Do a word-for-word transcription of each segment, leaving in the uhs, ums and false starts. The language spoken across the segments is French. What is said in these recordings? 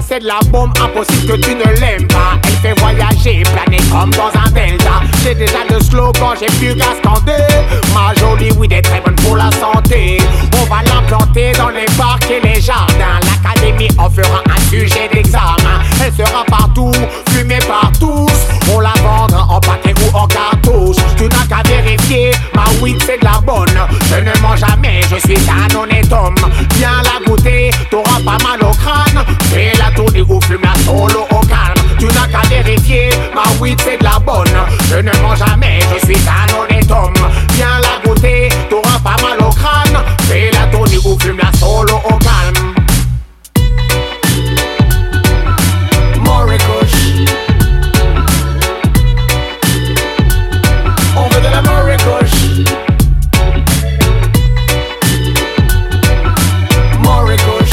c'est de la bombe, impossible que tu ne l'aimes pas. Elle fait voyager, planer comme dans un delta. J'ai déjà le slogan, j'ai plus qu'à scander. Ma jolie weed est très bonne pour la santé. On va l'implanter dans les parcs et les jardins. L'académie en fera un sujet d'examen. Elle sera partout, fumée par tous. On la vendra en paquet ou en cartouche. Tu n'as qu'à vérifier, ma weed c'est de la bonne. Je ne mens jamais, je suis un honnête homme. Viens la goûter, t'auras pas mal au crâne. Fais la tournée ou fume la solo au calme. Tu n'as qu'à vérifier, ma weed c'est de la bonne. Je ne mens jamais, je suis un honnête homme. Viens la goûter, t'auras pas mal au crâne. Fais la tournée ou fume la solo au calme. Morikush, on veut de la Morikush. Morikush,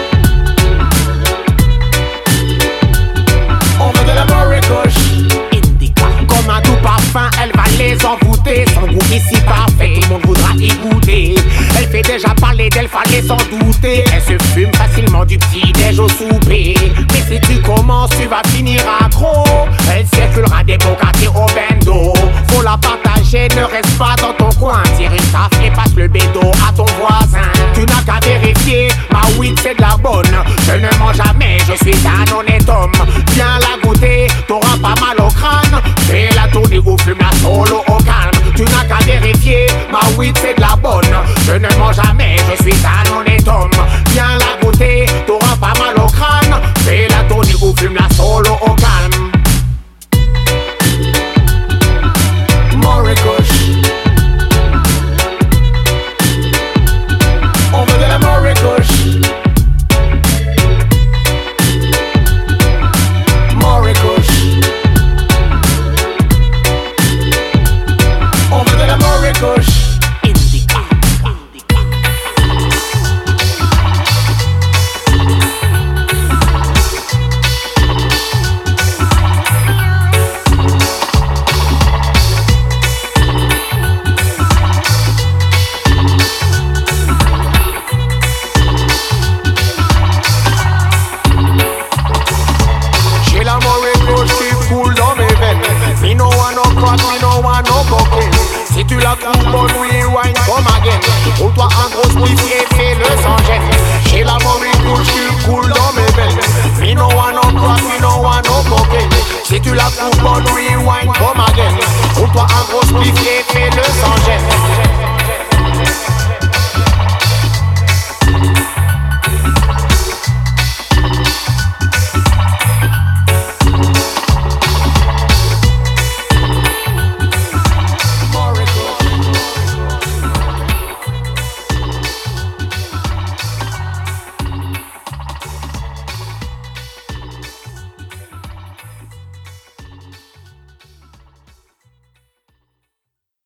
on veut de la Morikush. Indica, comme un doux parfum, elle va les envoûter. Son goût ici parfait, tout le monde voudra y goûter. Elle fait déjà parler d'elle, fallait s'en douter. Elle se fume facilement du petit-déj au souper. Mais si tu commences, tu vas finir accro. Elle circulera des beaux quartiers au bendo. Faut la partager, ne reste pas dans ton coin. Tire une taf et passe le bédo à ton voisin. Tu n'as qu'à vérifier, ma weed c'est de la bonne. Je ne mens jamais, je suis un honnête homme. Viens la goûter, t'auras pas mal au crâne. Fais la tournée ou fume la solo au calme. Tu n'as qu'à vérifier, ma weed c'est de la bonne. Je ne mens jamais, je suis un honnête homme.